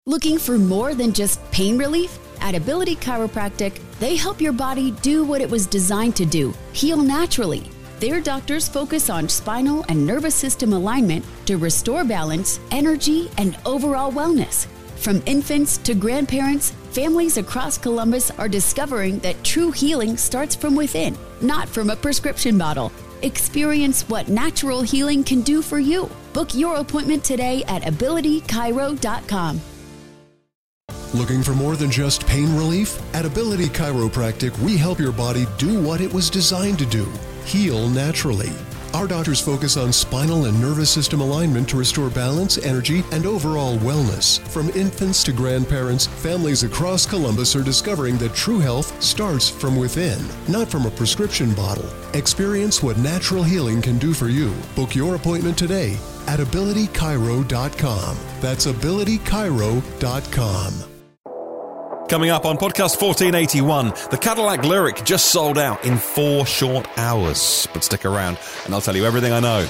Looking for more than just pain relief? At Ability Chiropractic, they help your body do what it was designed to do, heal naturally. Their doctors focus on spinal and nervous system alignment to restore balance, energy, and overall wellness. From infants to grandparents, families across Columbus are discovering that true healing starts from within, not from a prescription bottle. Experience what natural healing can do for you. Book your appointment today at abilitychiro.com. Looking for more than just pain relief? At Ability Chiropractic, we help your body do what it was designed to do, heal naturally. Our doctors focus on spinal and nervous system alignment to restore balance, energy, and overall wellness. From infants to grandparents, families across Columbus are discovering that true health starts from within, not from a prescription bottle. Experience what natural healing can do for you. Book your appointment today at abilitychiro.com. That's abilitychiro.com. Coming up on podcast 1481, the Cadillac Lyriq just sold out in 4 short hours. But stick around and I'll tell you everything I know.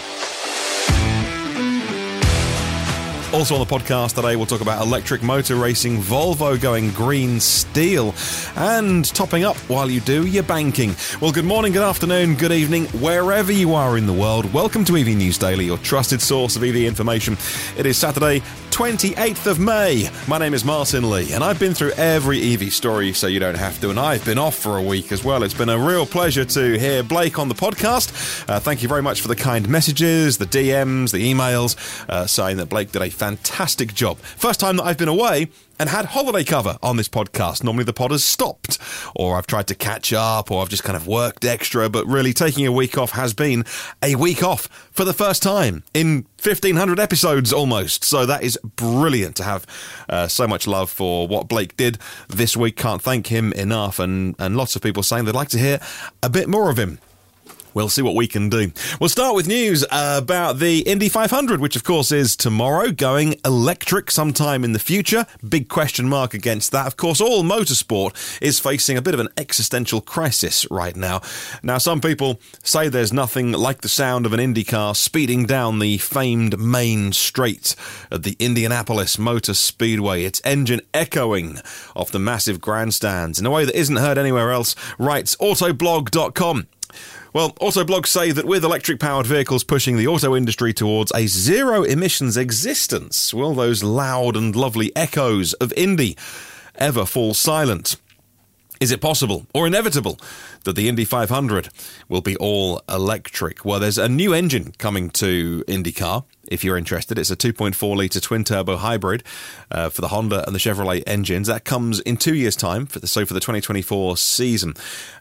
Also on the podcast today, we'll talk about electric motor racing, Volvo going green steel, and topping up while you do your banking. Well, good morning, good afternoon, good evening, wherever you are in the world. Welcome to EV News Daily, your trusted source of EV information. It is Saturday, 28th of May. My name is Martin Lee, and I've been through every EV story so you don't have to, and I've been off for a week as well. It's been a real pleasure to hear Blake on the podcast. Thank you very much for the kind messages, the DMs, the emails, saying that Blake did a fantastic job. First time that I've been away and had holiday cover on this podcast. Normally the pod has stopped, or I've tried to catch up, or I've just kind of worked extra, but really taking a week off has been a week off for the first time in 1,500 episodes almost. So that is brilliant to have so much love for what Blake did this week. Can't thank him enough, and lots of people saying they'd like to hear a bit more of him. We'll see what we can do. We'll start with news about the Indy 500, which of course is tomorrow, going electric sometime in the future. Big question mark against that. Of course, all motorsport is facing a bit of an existential crisis right now. Now, some people say there's nothing like the sound of an Indy car speeding down the famed main straight at the Indianapolis Motor Speedway, its engine echoing off the massive grandstands in a way that isn't heard anywhere else, writes Autoblog.com. Well, Autoblog say that with electric-powered vehicles pushing the auto industry towards a zero-emissions existence, will those loud and lovely echoes of Indy ever fall silent? Is it possible, or inevitable, that the Indy 500 will be all electric? Well, there's a new engine coming to IndyCar. If you're interested, it's a 2.4-litre twin-turbo hybrid for the Honda and the Chevrolet engines. That comes in 2 years' time, for the 2024 season.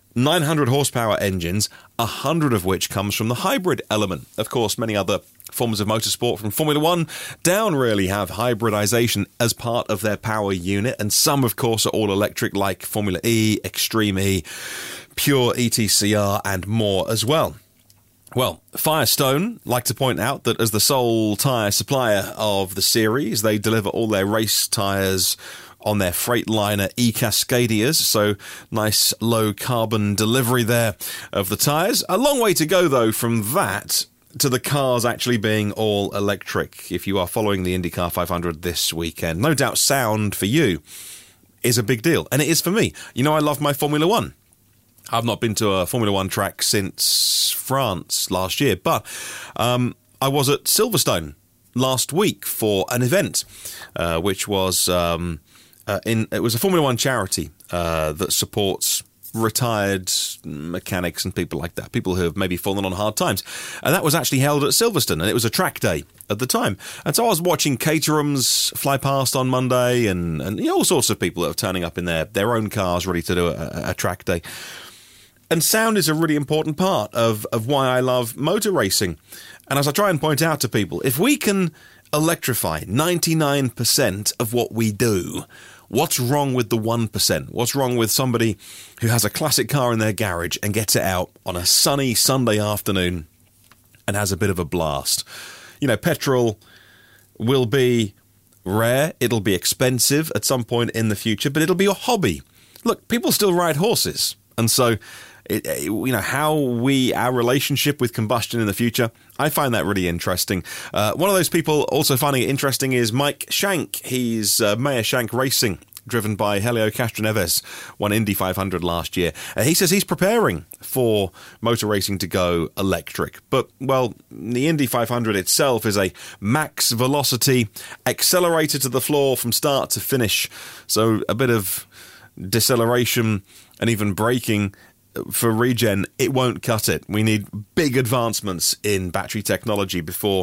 900 horsepower engines, 100 of which comes from the hybrid element. Of course, many other forms of motorsport from Formula One down really have hybridization as part of their power unit, and some, of course, are all electric, like Formula E, Extreme E, Pure ETCR, and more as well. Well, Firestone like to point out that as the sole tyre supplier of the series, they deliver all their race tyres on their Freightliner E-Cascadias, so nice low-carbon delivery there of the tyres. A long way to go, though, from that to the cars actually being all electric, if you are following the IndyCar 500 this weekend. No doubt sound for you is a big deal, and it is for me. You know, I love my Formula One. I've not been to a Formula One track since France last year, but I was at Silverstone last week for an event, which was... it was a Formula One charity that supports retired mechanics and people like that, people who have maybe fallen on hard times. And that was actually held at Silverstone, and it was a track day at the time. And so I was watching Caterhams fly past on Monday, and you know, all sorts of people that are turning up in their own cars ready to do a track day. And sound is a really important part of why I love motor racing. And as I try and point out to people, if we can electrify 99% of what we do, what's wrong with the 1%? What's wrong with somebody who has a classic car in their garage and gets it out on a sunny Sunday afternoon and has a bit of a blast? You know, petrol will be rare, it'll be expensive at some point in the future, but it'll be a hobby. Look, people still ride horses, and so our relationship with combustion in the future. I find that really interesting. One of those people also finding it interesting is Mike Shank. He's Mayor Shank Racing, driven by Helio Castroneves, won Indy 500 last year. He says he's preparing for motor racing to go electric. But, well, the Indy 500 itself is a max velocity accelerator to the floor from start to finish. So a bit of deceleration and even braking for regen, it won't cut it. We need big advancements in battery technology before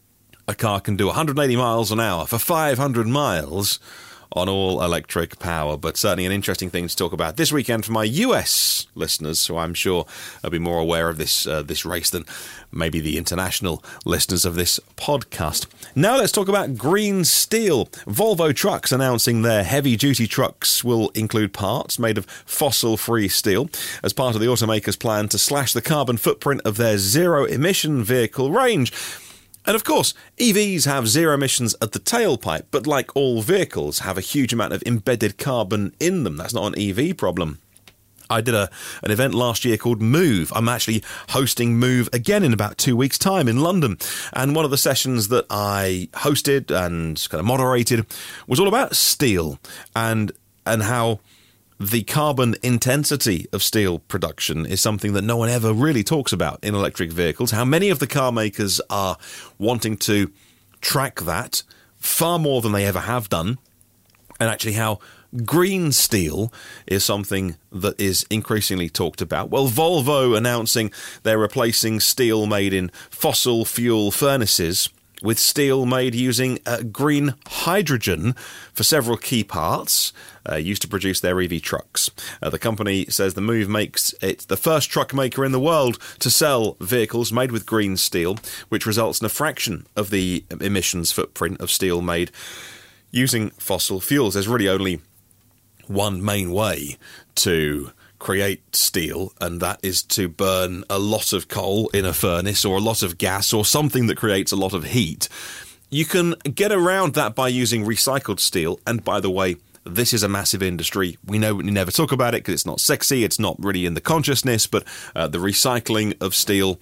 a car can do 180 miles an hour for 500 miles on all electric power. But certainly an interesting thing to talk about this weekend for my US listeners, who I'm sure will be more aware of this race than maybe the international listeners of this podcast. Now let's talk about green steel. Volvo Trucks announcing their heavy-duty trucks will include parts made of fossil-free steel as part of the automaker's plan to slash the carbon footprint of their zero-emission vehicle range. And of course, EVs have zero emissions at the tailpipe, but like all vehicles, have a huge amount of embedded carbon in them. That's not an EV problem. I did an event last year called Move. I'm actually hosting Move again in about 2 weeks' time in London. And one of the sessions that I hosted and kind of moderated was all about steel and how the carbon intensity of steel production is something that no one ever really talks about in electric vehicles. How many of the car makers are wanting to track that far more than they ever have done, and actually how green steel is something that is increasingly talked about. Well, Volvo announcing they're replacing steel made in fossil fuel furnaces with steel made using green hydrogen for several key parts used to produce their EV trucks. The company says the move makes it the first truck maker in the world to sell vehicles made with green steel, which results in a fraction of the emissions footprint of steel made using fossil fuels. There's really only one main way to create steel, and that is to burn a lot of coal in a furnace or a lot of gas or something that creates a lot of heat. You can get around that by using recycled steel, and by the way, this is a massive industry. We know we never talk about it because it's not sexy, it's not really in the consciousness, but the recycling of steel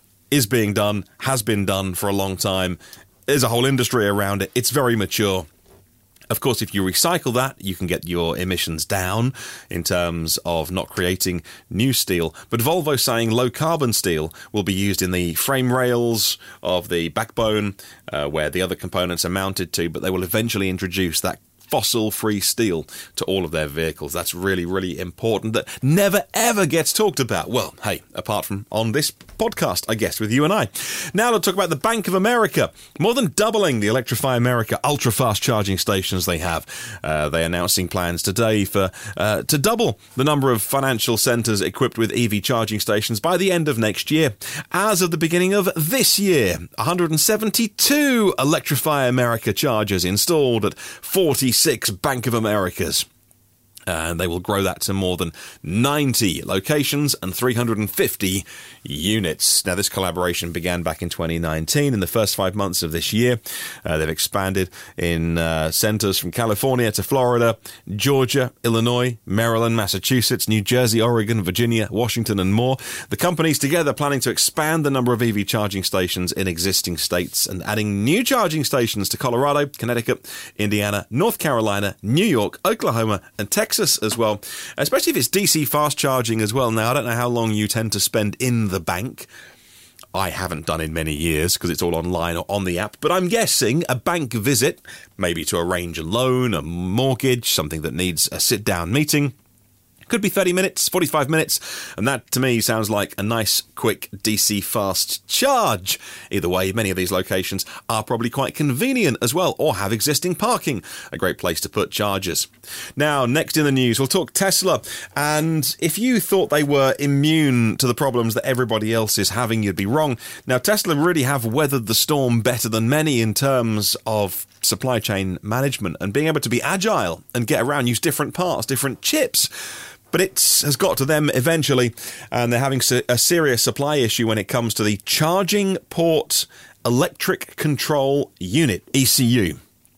is being done, has been done for a long time. There's a whole industry around it. It's very mature. Of course, if you recycle that, you can get your emissions down in terms of not creating new steel. But Volvo saying low-carbon steel will be used in the frame rails of the backbone, where the other components are mounted to, but they will eventually introduce that fossil-free steel to all of their vehicles. That's really, really important. That never, ever gets talked about. Well, hey, apart from on this podcast, I guess, with you and I. Now let's talk about the Bank of America. More than doubling the Electrify America ultra-fast charging stations they have. They're announcing plans today for to double the number of financial centres equipped with EV charging stations by the end of next year. As of the beginning of this year, 172 Electrify America chargers installed at 46 Bank of Americas. And they will grow that to more than 90 locations and 350 units. Now, this collaboration began back in 2019. In the first 5 months of this year, they've expanded in centers from California to Florida, Georgia, Illinois, Maryland, Massachusetts, New Jersey, Oregon, Virginia, Washington, and more. The companies together planning to expand the number of EV charging stations in existing states and adding new charging stations to Colorado, Connecticut, Indiana, North Carolina, New York, Oklahoma, and Texas as well, especially if it's DC fast charging as well. Now, I don't know how long you tend to spend in the bank. I haven't done in many years because it's all online or on the app, but I'm guessing a bank visit, maybe to arrange a loan, a mortgage, something that needs a sit-down meeting, could be 30 minutes, 45 minutes, and that to me sounds like a nice, quick DC fast charge. Either way, many of these locations are probably quite convenient as well, or have existing parking, a great place to put chargers. Now, next in the news, we'll talk Tesla, and if you thought they were immune to the problems that everybody else is having, you'd be wrong. Now, Tesla really have weathered the storm better than many in terms of supply chain management and being able to be agile and get around, use different parts, different chips. But it has got to them eventually, and they're having a serious supply issue when it comes to the Charging Port Electric Control Unit, ECU.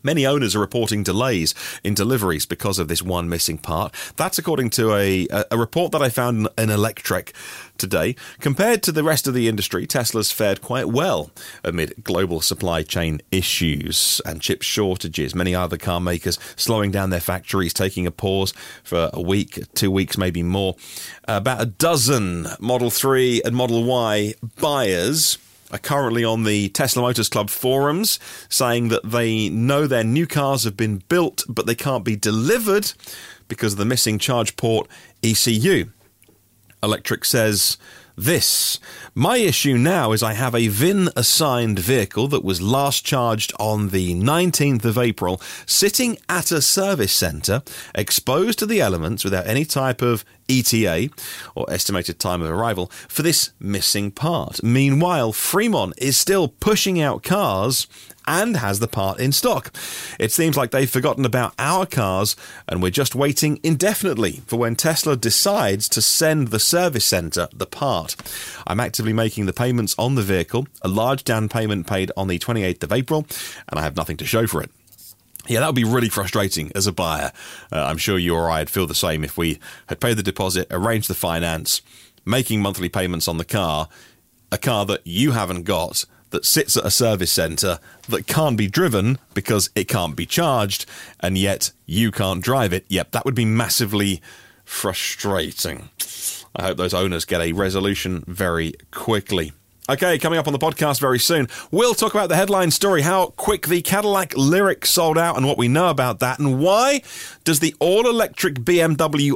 Many owners are reporting delays in deliveries because of this one missing part. That's according to a report that I found in Electrek today. Compared to the rest of the industry, Tesla's fared quite well amid global supply chain issues and chip shortages. Many other car makers slowing down their factories, taking a pause for a week, 2 weeks, maybe more. About a dozen Model 3 and Model Y buyers are currently on the Tesla Motors Club forums saying that they know their new cars have been built, but they can't be delivered because of the missing charge port ECU. Electrek says this: my issue now is I have a VIN-assigned vehicle that was last charged on the 19th of April, sitting at a service centre, exposed to the elements without any type of ETA, or estimated time of arrival, for this missing part. Meanwhile, Fremont is still pushing out cars and has the part in stock. It seems like they've forgotten about our cars, and we're just waiting indefinitely for when Tesla decides to send the service centre the part. I'm actively making the payments on the vehicle, a large down payment paid on the 28th of April, and I have nothing to show for it. Yeah, that would be really frustrating as a buyer. I'm sure you or I would feel the same if we had paid the deposit, arranged the finance, making monthly payments on the car, a car that you haven't got, that sits at a service centre, that can't be driven because it can't be charged, and yet you can't drive it. Yep, that would be massively frustrating. I hope those owners get a resolution very quickly. Okay, coming up on the podcast very soon, we'll talk about the headline story, how quick the Cadillac Lyriq sold out and what we know about that, and why does the all-electric BMW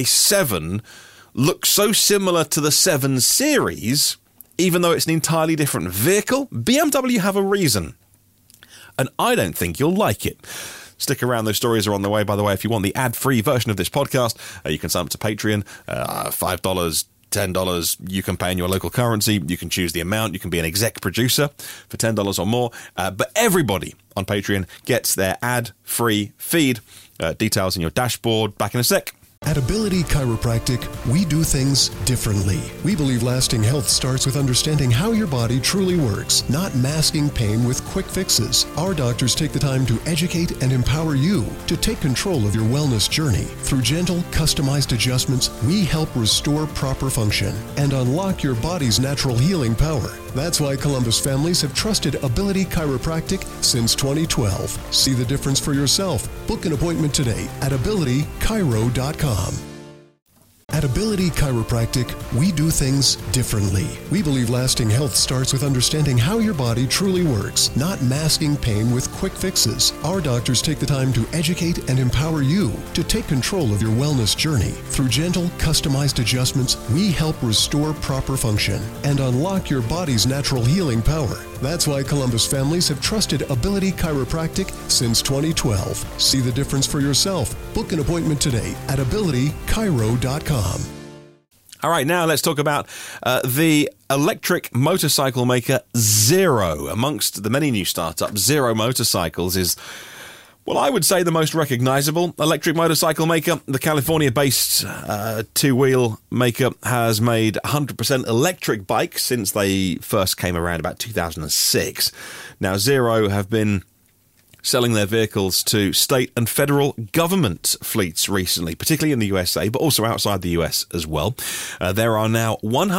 i7 look so similar to the 7 Series, even though it's an entirely different vehicle? BMW have a reason, and I don't think you'll like it. Stick around, those stories are on the way. By the way, if you want the ad-free version of this podcast, you can sign up to Patreon, $5, $10, you can pay in your local currency, you can choose the amount, you can be an exec producer for $10 or more, but everybody on Patreon gets their ad-free feed. Details in your dashboard. Back in a sec. At Ability Chiropractic, we do things differently. We believe lasting health starts with understanding how your body truly works, not masking pain with quick fixes. Our doctors take the time to educate and empower you to take control of your wellness journey. Through gentle, customized adjustments, we help restore proper function and unlock your body's natural healing power. That's why Columbus families have trusted Ability Chiropractic since 2012. See the difference for yourself. Book an appointment today at abilitychiro.com. At Ability Chiropractic, we do things differently. We believe lasting health starts with understanding how your body truly works, not masking pain with quick fixes. Our doctors take the time to educate and empower you to take control of your wellness journey. Through gentle, customized adjustments, we help restore proper function and unlock your body's natural healing power. That's why Columbus families have trusted Ability Chiropractic since 2012. See the difference for yourself. Book an appointment today at abilitychiro.com. All right, now let's talk about the electric motorcycle maker Zero. Amongst the many new startups, Zero Motorcycles is, well, I would say the most recognizable electric motorcycle maker. The California-based two-wheel maker has made 100% electric bikes since they first came around about 2006. Now, Zero have been selling their vehicles to state and federal government fleets recently, particularly in the USA, but also outside the US as well. There are now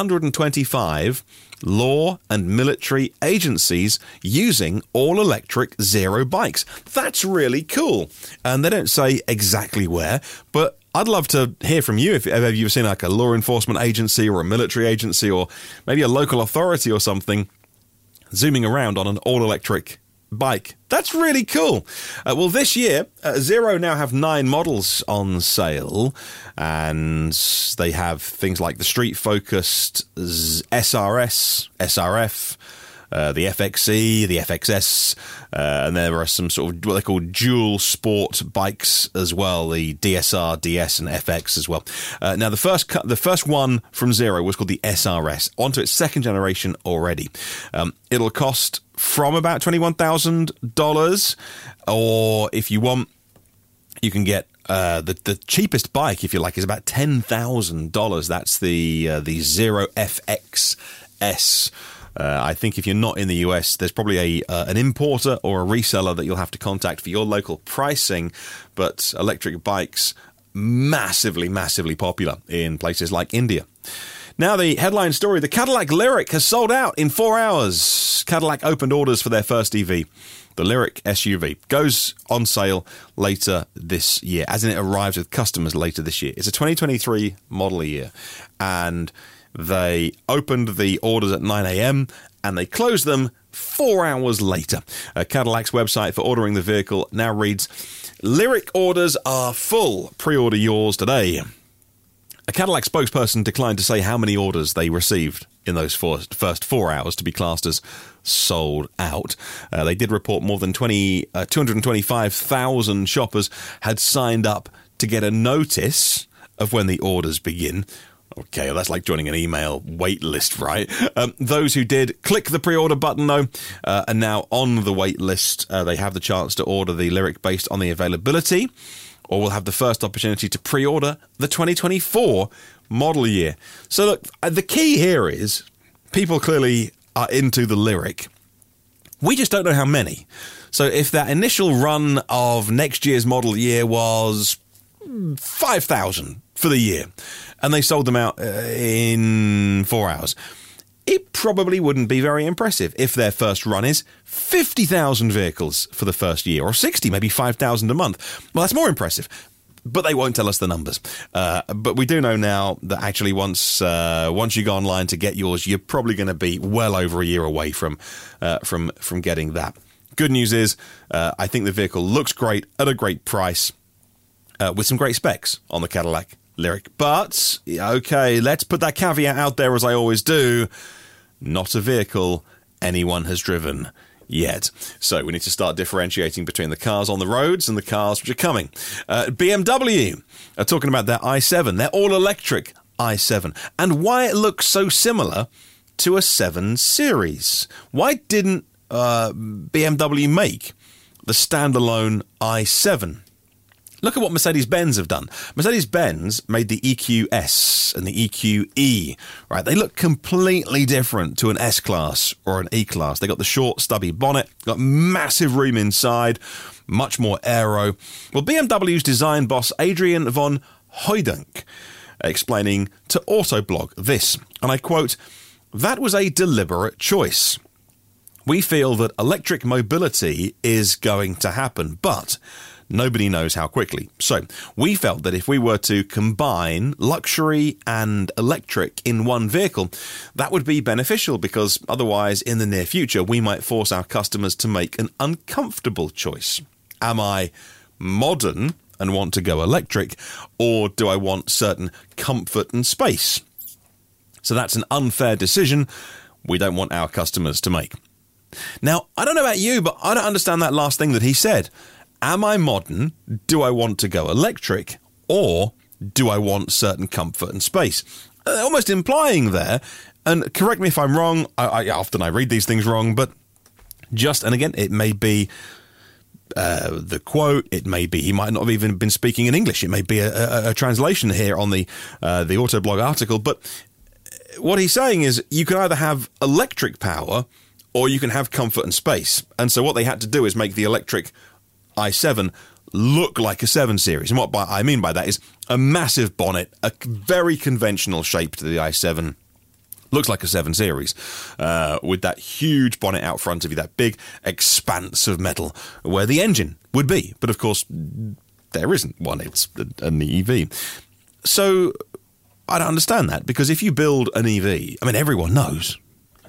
125 law and military agencies using all-electric Zero bikes. That's really cool. And they don't say exactly where, but I'd love to hear from you if ever you've seen like a law enforcement agency or a military agency or maybe a local authority or something zooming around on an all-electric bike. That's really cool. Well, this year, Zero now have 9 models on sale, and they have things like the street-focused SRS, SRF, the FXE, the FXS, and there are some sort of what they call dual sport bikes as well, the DSR, DS, and FX as well. Now, the first one from Zero was called the SRS, onto its second generation already. It'll cost from about $21,000, or if you want, you can get the cheapest bike, if you like, is about $10,000. That's the Zero FXS. I think if you're not in the US, there's probably an importer or a reseller that you'll have to contact for your local pricing. But electric bikes, massively, massively popular in places like India. Now, the headline story, the Cadillac Lyriq has sold out in 4 hours. Cadillac opened orders for their first EV. The Lyriq SUV goes on sale later this year, as in it arrives with customers later this year. It's a 2023 model year, and they opened the orders at 9 a.m. and they closed them 4 hours later. Cadillac's website for ordering the vehicle now reads, Lyriq orders are full. Pre-order yours today. A Cadillac spokesperson declined to say how many orders they received in those first 4 hours to be classed as sold out. They did report more than 225,000 shoppers had signed up to get a notice of when the orders begin. Okay, well, that's like joining an email wait list, right? Those who did click the pre-order button, though, are now on the wait list. They have the chance to order the Lyriq based on the availability, or will have the first opportunity to pre-order the 2024 model year. So look, the key here is people clearly are into the Lyriq. We just don't know how many. So if that initial run of next year's model year was 5,000 for the year, and they sold them out in 4 hours, it probably wouldn't be very impressive if their first run is 50,000 vehicles for the first year, or 60, maybe 5,000 a month. Well, that's more impressive, but they won't tell us the numbers. But we do know now that actually once you go online to get yours, you're probably going to be well over a year away from getting that. Good news is, I think the vehicle looks great at a great price, with some great specs on the Cadillac Lyriq. But, okay, let's put that caveat out there as I always do. Not a vehicle anyone has driven yet. So we need to start differentiating between the cars on the roads and the cars which are coming. BMW are talking about their i7, their all-electric i7, and why it looks so similar to a 7 Series. Why didn't BMW make the standalone i7? Look at what Mercedes-Benz have done. Mercedes-Benz made the EQS and the EQE, right? They look completely different to an S-Class or an E-Class. They got the short, stubby bonnet, got massive room inside, much more aero. Well, BMW's design boss, Adrian von Hooydonk, explaining to Autoblog this, and I quote, "That was a deliberate choice. We feel that electric mobility is going to happen, but nobody knows how quickly. So we felt that if we were to combine luxury and electric in one vehicle, that would be beneficial, because otherwise in the near future we might force our customers to make an uncomfortable choice. Am I modern and want to go electric, or do I want certain comfort and space? So that's an unfair decision we don't want our customers to make." Now, I don't know about you, but I don't understand that last thing that he said. Am I modern? Do I want to go electric? Or do I want certain comfort and space? Almost implying there, and correct me if I'm wrong, I often read these things wrong, but and again, it may be the quote, it may be he might not have even been speaking in English, it may be a translation here on the Autoblog article, but what he's saying is you can either have electric power or you can have comfort and space. And so what they had to do is make the electric i7 look like a 7 Series. And what I mean by that is a massive bonnet, a very conventional shape to the i7. Looks like a 7 Series, with that huge bonnet out front of you, that big expanse of metal where the engine would be. But of course, there isn't one. It's an EV. So I don't understand that, because if you build an EV, I mean, everyone knows,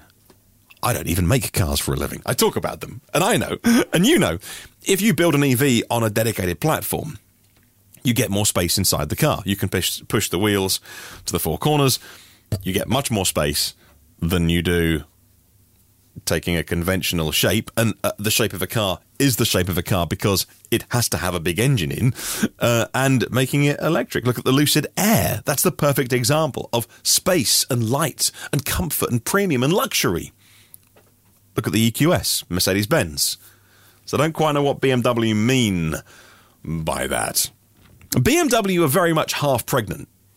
I don't even make cars for a living. I talk about them, and I know, and you know, if you build an EV on a dedicated platform, you get more space inside the car. You can push the wheels to the four corners. You get much more space than you do taking a conventional shape. And the shape of a car is the shape of a car because it has to have a big engine in, and making it electric. Look at the Lucid Air. That's the perfect example of space and light and comfort and premium and luxury. Look at the EQS, Mercedes-Benz. So I don't quite know what BMW mean by that. BMW are very much half pregnant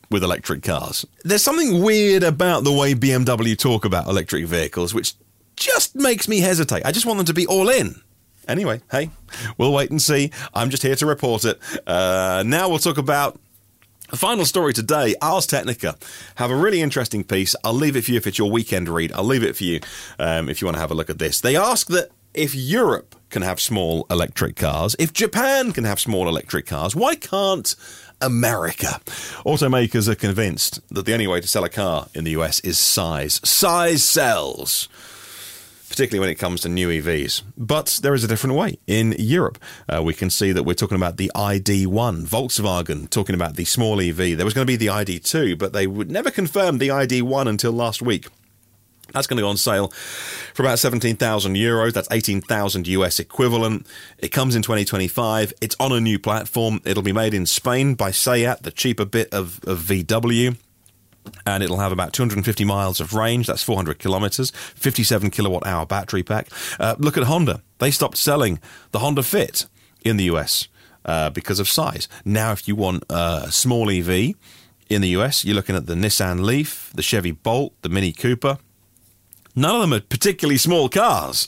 with electric cars. There's something weird about the way BMW talk about electric vehicles, which just makes me hesitate. I just want them to be all in. Anyway, hey, we'll wait and see. I'm just here to report it. Now we'll talk about the final story today. Ars Technica have a really interesting piece. I'll leave it for you if it's your weekend read. I'll leave it for you if you want to have a look at this. They ask that if Europe can have small electric cars, if Japan can have small electric cars, why can't America? Automakers are convinced that the only way to sell a car in the US is size. Size sells, particularly when it comes to new EVs. But there is a different way. In Europe, we can see that we're talking about the ID.1. Volkswagen talking about the small EV. There was going to be the ID.2, but they would never confirm the ID.1 until last week. That's going to go on sale for about €17,000. That's 18,000 US equivalent. It comes in 2025. It's on a new platform. It'll be made in Spain by SEAT, the cheaper bit of VW. And it'll have about 250 miles of range. That's 400 kilometers, 57 kilowatt hour battery pack. Look at Honda. They stopped selling the Honda Fit in the US because of size. Now, if you want a small EV in the US, you're looking at the Nissan Leaf, the Chevy Bolt, the Mini Cooper. None of them are particularly small cars.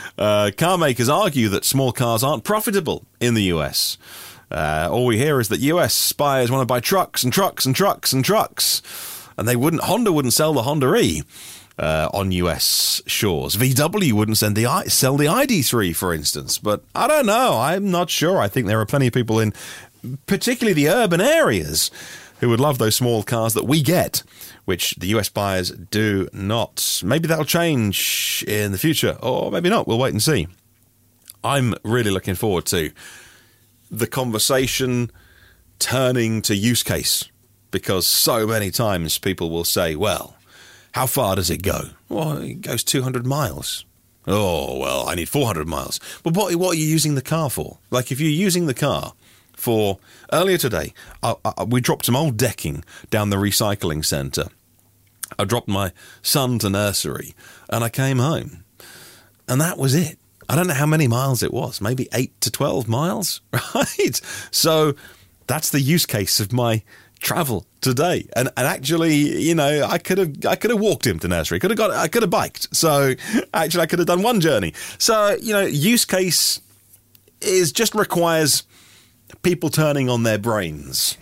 Car makers argue that small cars aren't profitable in the US. All we hear is that US buyers want to buy trucks and trucks and trucks and trucks. And Honda wouldn't sell the Honda E on US shores. VW wouldn't sell the ID.3, for instance. But I don't know. I'm not sure. I think there are plenty of people in particularly the urban areas who would love those small cars that we get, which the US buyers do not. Maybe that'll change in the future, or maybe not. We'll wait and see. I'm really looking forward to the conversation turning to use case, because so many times people will say, well, how far does it go? Well, it goes 200 miles. Oh, well, I need 400 miles. But what are you using the car for? Like, if you're using the car for... Earlier today, we dropped some old decking down the recycling centre. I dropped my son to nursery, and I came home. And that was it. I don't know how many miles it was, maybe 8 to 12 miles, right? So that's the use case of my travel today. And actually, you know, I could have walked him to nursery. I could have biked. So actually I could have done one journey. So, you know, use case just requires people turning on their brains.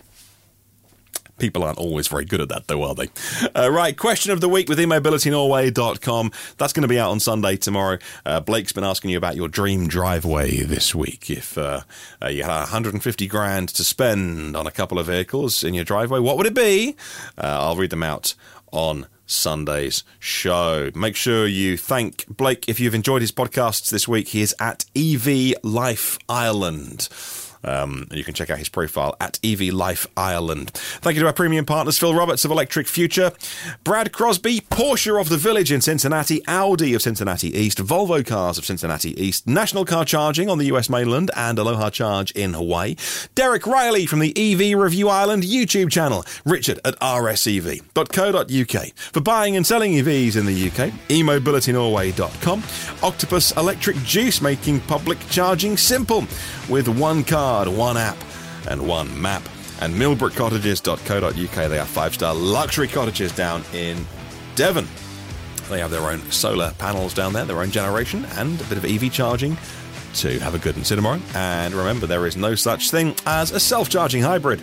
People aren't always very good at that, though, are they? Right, question of the week with eMobilityNorway.com. That's going to be out on Sunday tomorrow. Blake's been asking you about your dream driveway this week. If you had 150 grand to spend on a couple of vehicles in your driveway, what would it be? I'll read them out on Sunday's show. Make sure you thank Blake if you've enjoyed his podcasts this week. He is at EV Life Ireland. You can check out his profile at EV Life Ireland. Thank you to our premium partners, Phil Roberts of Electric Future, Brad Crosby, Porsche of the Village in Cincinnati, Audi of Cincinnati East, Volvo Cars of Cincinnati East, National Car Charging on the US mainland and Aloha Charge in Hawaii, Derek Riley from the EV Review Ireland YouTube channel, Richard at rsev.co.uk. For buying and selling EVs in the UK, eMobilityNorway.com, Octopus Electric Juice, making public charging simple with one card, one app and one map, and millbrookcottages.co.uk. They are 5-star luxury cottages down in Devon. They have their own solar panels down there, their own generation, and a bit of EV charging to have a good and see tomorrow. And remember, there is no such thing as a self-charging hybrid.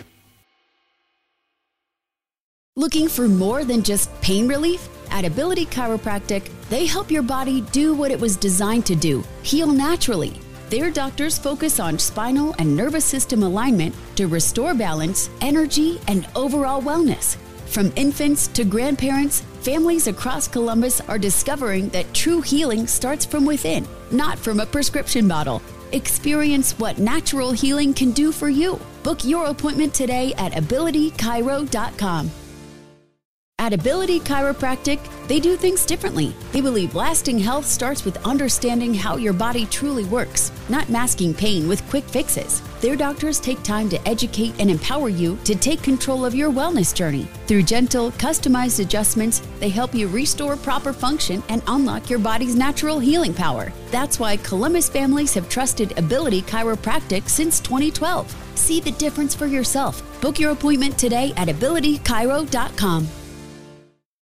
Looking for more than just pain relief? At Ability Chiropractic, they help your body do what it was designed to do, heal naturally. Their doctors focus on spinal and nervous system alignment to restore balance, energy, and overall wellness. From infants to grandparents, families across Columbus are discovering that true healing starts from within, not from a prescription bottle. Experience what natural healing can do for you. Book your appointment today at abilitychiro.com. At Ability Chiropractic, they do things differently. They believe lasting health starts with understanding how your body truly works, not masking pain with quick fixes. Their doctors take time to educate and empower you to take control of your wellness journey. Through gentle, customized adjustments, they help you restore proper function and unlock your body's natural healing power. That's why Columbus families have trusted Ability Chiropractic since 2012. See the difference for yourself. Book your appointment today at abilitychiro.com.